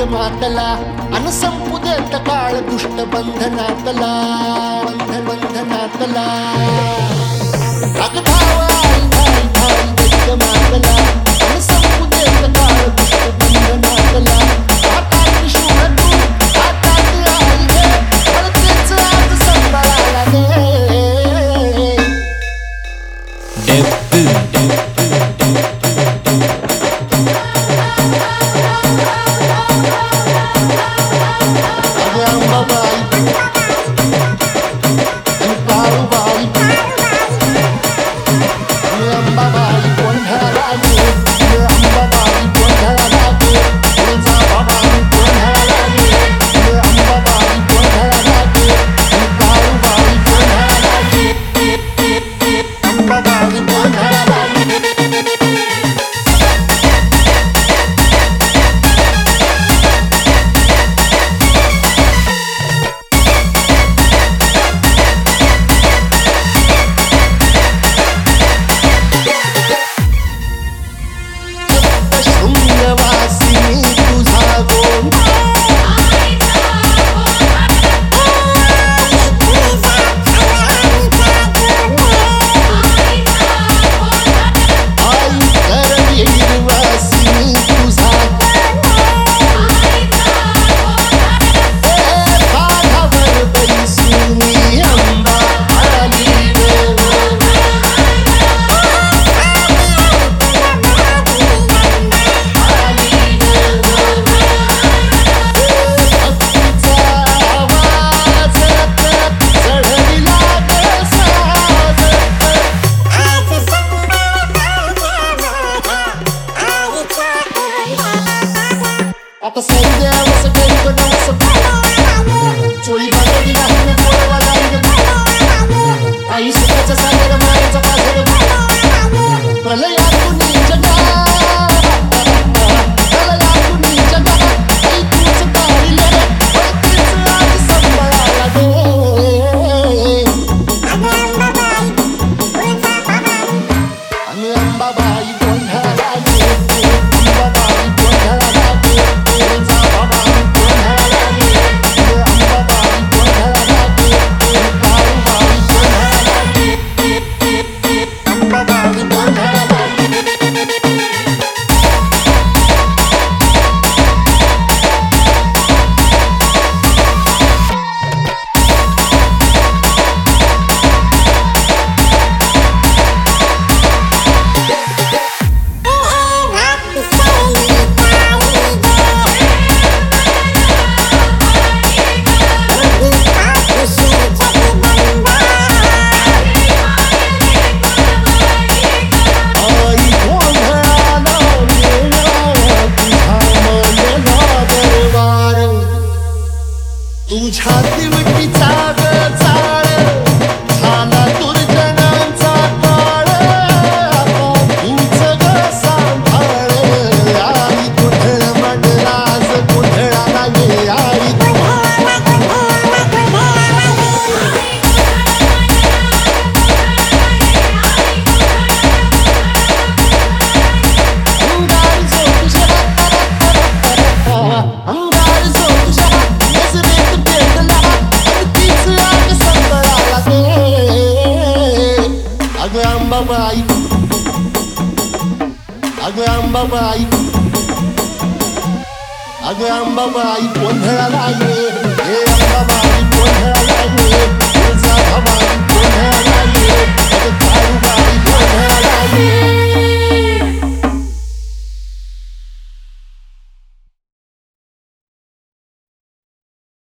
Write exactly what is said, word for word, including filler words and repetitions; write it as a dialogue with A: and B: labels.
A: मातला अन संपू देत काळ दुष्ट बंधनातला बंध बंधनातला अग धावा धाई धाई दैत्य मातला अन संपू देत काळ दुष्ट बंधनातला हातात शूळ तू हातात आई घे परतेच आज संभाळायला दे आता सध्या असं काही पण असं चोळी बांधली नाही ना पोळवाला आई सुखाच्या सागर मायाचा पाझर प्रलयातून जगा प्रलयातून जगा आई तूच तारिले परतेच आज संभाळायला दे अन अंबाबाई गोंधळाला दे अंबाबाई गोंधळाला दे तुझ्या दिवटीचा ग चाळ झाला दुर्जनांचा काळ आता तूच ग सांभाळ आई कुठळ मंडळाज कुठळाला ये आई अंगार जो तुझ्या अंगार जो तुझ्या नजरेत अगं अंबाबाई अगं अंबाबाई अगं अंबाबाई गोंधळाला ये हे अंबाबाई गोंधळाला ये तुळजा भवानी गोंधळाला ये अगं काळूबाई गोंधळाला ये